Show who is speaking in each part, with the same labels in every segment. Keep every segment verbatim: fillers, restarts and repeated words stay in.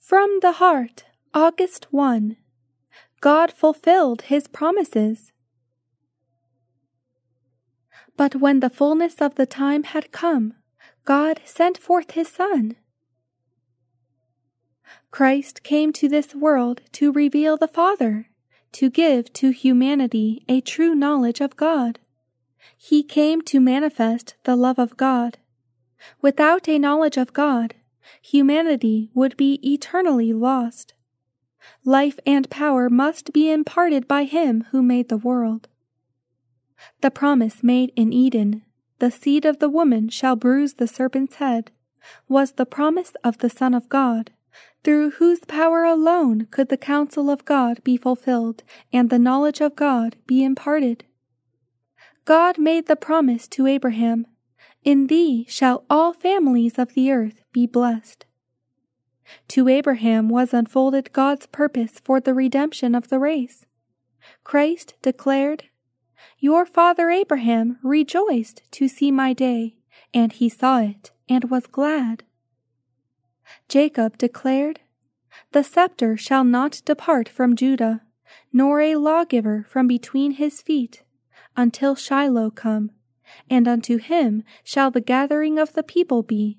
Speaker 1: From the Heart, August first. God fulfilled His promises. But when the fullness of the time had come, God sent forth His Son. Christ came to this world to reveal the Father, to give to humanity a true knowledge of God. He came to manifest the love of God. Without a knowledge of God, humanity would be eternally lost. Life and power must be imparted by Him who made the world. The promise made in Eden, "The seed of the woman shall bruise the serpent's head," was the promise of the Son of God, through whose power alone could the counsel of God be fulfilled and the knowledge of God be imparted. God made the promise to Abraham, "In thee shall all families of the earth be blessed." To Abraham was unfolded God's purpose for the redemption of the race. Christ declared, "Your father Abraham rejoiced to see my day, and he saw it, and was glad." Jacob declared, "The scepter shall not depart from Judah, nor a lawgiver from between his feet, until Shiloh come, and unto him shall the gathering of the people be."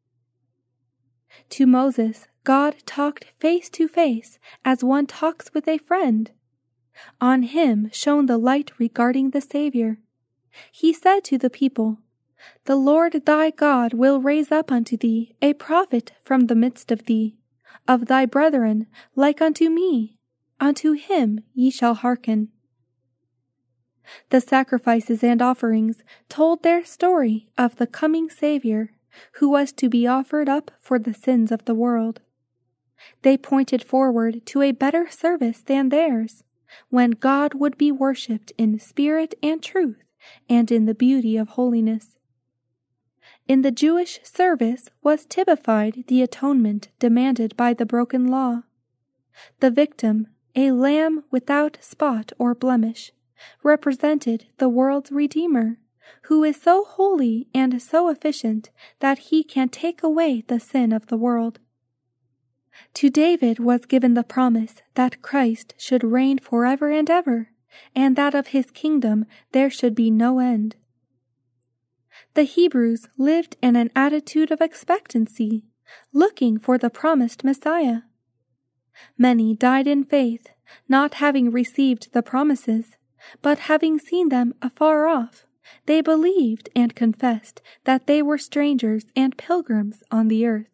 Speaker 1: To Moses, God talked face to face as one talks with a friend. On him shone the light regarding the Savior. He said to the people, "The Lord thy God will raise up unto thee a prophet from the midst of thee, of thy brethren, like unto me. Unto him ye shall hearken." The sacrifices and offerings told their story of the coming Savior, who was to be offered up for the sins of the world. They pointed forward to a better service than theirs, when God would be worshipped in spirit and truth and in the beauty of holiness. In the Jewish service was typified the atonement demanded by the broken law. The victim, a lamb without spot or blemish, represented the world's Redeemer, who is so holy and so efficient that he can take away the sin of the world. To David was given the promise that Christ should reign forever and ever, and that of his kingdom there should be no end. The Hebrews lived in an attitude of expectancy, looking for the promised Messiah. Many died in faith, not having received the promises, but having seen them afar off. They believed and confessed that they were strangers and pilgrims on the earth.